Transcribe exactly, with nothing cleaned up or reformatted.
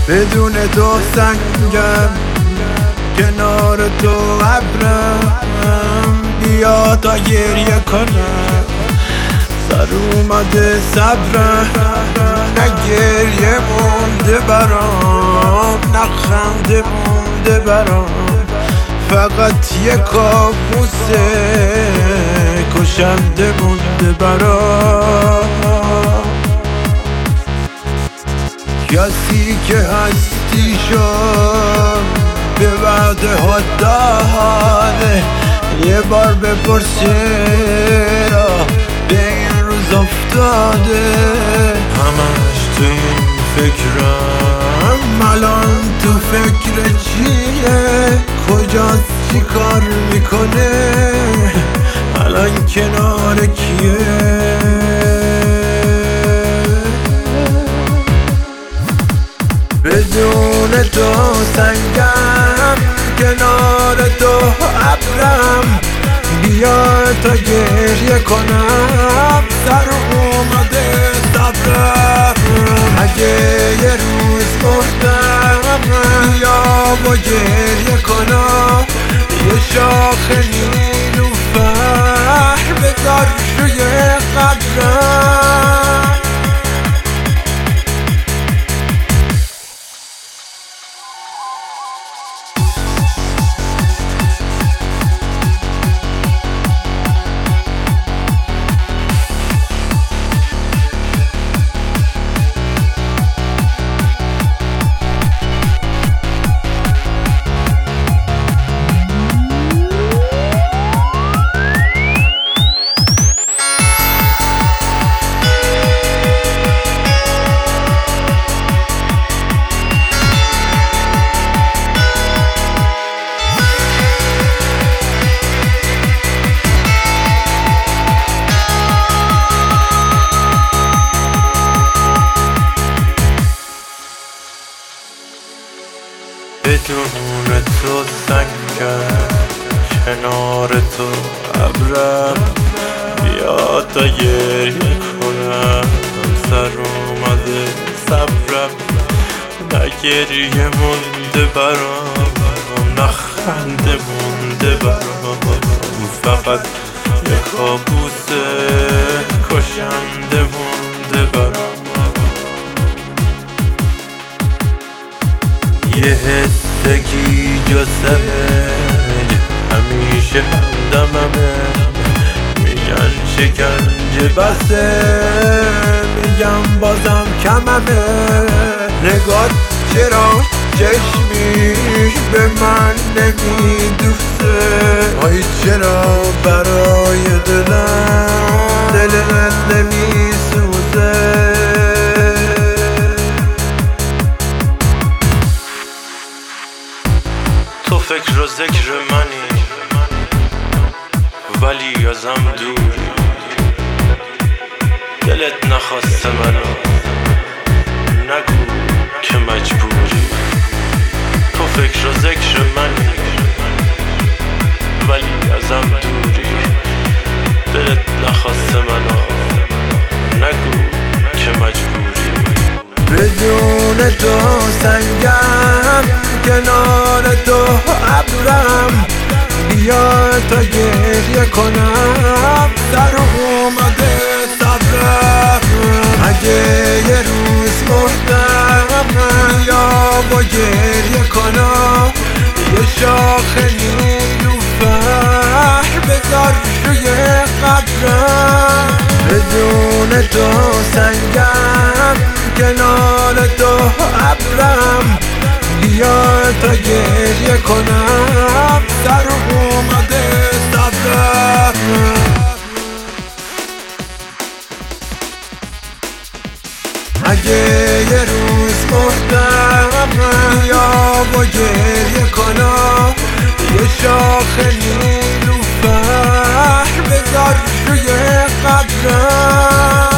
بدون تو سنگم، کنار تو ابرم. بیا تا گریه کنم، سر اومده صبرم. نه گریه مونده برام، نه خنده مونده برام، فقط یه کابوسه کشنده مونده برام. کسی که هستی شد به وعده ها داده، یه بار بپرس چرا به این روز افتاده. همش تو این فکرم، الان تو فکر چیه؟ کجاست چی کار میکنه؟ الان کنار کیه؟ بدون تو سنگم، کنار تو ابرم. بیا تا گریه کنم، سر اومده صبرم. اگه یه روز مردم، بیا و گریه کنم. یه شاخ نیلوفر بذار روی قبرم. بدون تو سنگم، کنار تو ابرم. بیا تا گریه کنم، سر اومده صبرم. نه گریه مونده برام، نه خنده مونده برام، فقط یه کابوسه کشنده مونده برام. یه حسگی جسمه همیشه همدممه. میگن شکنجه بسه، میگم بازم کممه. نگات چرا چشمیش به من نمیدوسته؟ آی چرا برای دلم دل من نمیسوزه؟ تو فکر و ذکر منی، ولی ازم دوری. دلت نخواسته منو، نگو که مجبوری. تو فکر و ذکر منی، ولی ازم دوری. دلت نخواسته منو، نگو که مجبوری. بدون تو سنگم، کنار تو ابرم. بیا تا گریه کنم، سر اومده صبرم. اگه یه روز مردم، بیا و گریه کنم. یه شاخ نیلوفر بذار روی قبرم. بدون تو سنگم، کنار تو ابرم. بیا تا گریه کنم، سر اومده صبرم. اگه یه روز مردم، بیا و گریه کنم. یه شاخ نیلوفر بذار روی قبرم.